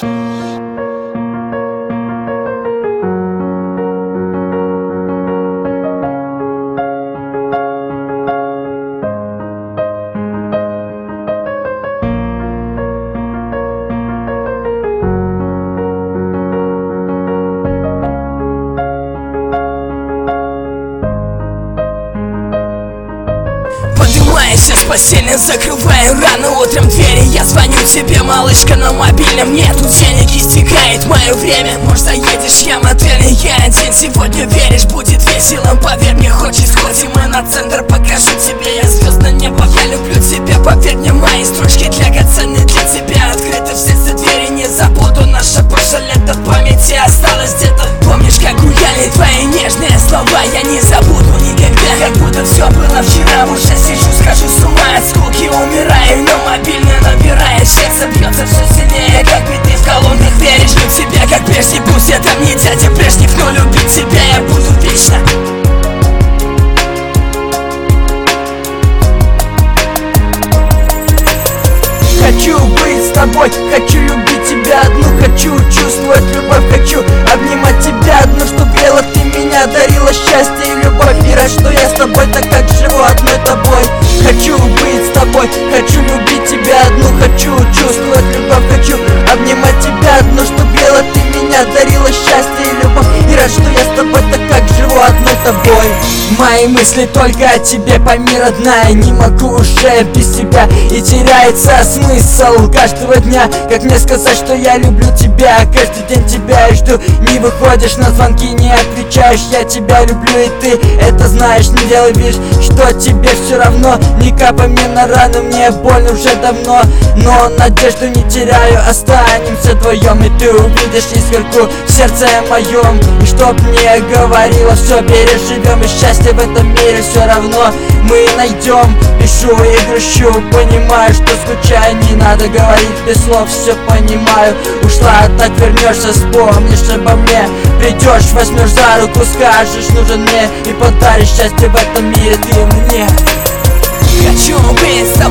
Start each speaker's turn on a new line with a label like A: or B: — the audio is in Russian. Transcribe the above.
A: Поднимайся с постели, закрываю рано утром двери. Я звоню тебе, малышка, на мобильном нету денег, истекает мое время. Может, заедешь, я в отеле, я один. Сегодня веришь, будет весело, поверь мне, хочешь, сходим мы на центр. Покажу тебе я звезд на небо, я люблю тебя, поверь мне, мои строчки драгоценны для тебя. Открыты все двери, не забуду наше прошлое лето, в памяти осталось где-то. Помнишь, как гуляли твои нежные слова, я не забуду никогда, как будто все было вчера. Уже сижу, схожу с ума от скуки, умираю, но мобильный набирает, сердце бьется все сильнее, как биты в колонках. Веришь, жду тебя, как прежде, пусть это не дядя Брежнев, но любить тебя я буду вечно.
B: Хочу быть с тобой, хочу любить тебя одну, хочу чувствовать любовь, хочу обнимать тебя одну, чтоб грела ты меня, дарила счастье и любовь. И рад, что я с тобой, так как живу одной тобой. Хочу быть с тобой, хочу любить тебя одну, хочу чувствовать любовь, хочу обнимать тебя одну, чтоб грела ты меня, дарила счастье и любовь. И рад, что я с тобой, так как живу одной тобой. Мои мысли только о тебе, пойми, родная, не могу уже без тебя, и теряется смысл каждого дня. Как мне сказать, что я люблю тебя, каждый день тебя я жду. Не выходишь на звонки, не отвечаешь, я тебя люблю, и ты это знаешь. Не делай вид, что тебе все равно, не капай мне на рану, мне больно уже давно. Но надежду не теряю, останемся вдвоем, и ты увидишь искорку в сердце моем. И чтоб мне говорила, все переживем, и счастье в этом мире все равно мы найдем. Пишу и грущу, понимаю, что скучаю, не надо говорить без слов, все понимаю. Ушла, так вернешься, вспомнишь обо мне, придешь, возьмешь за руку, скажешь, нужен мне, и подаришь счастье в этом мире ты мне.
A: Хочу быть с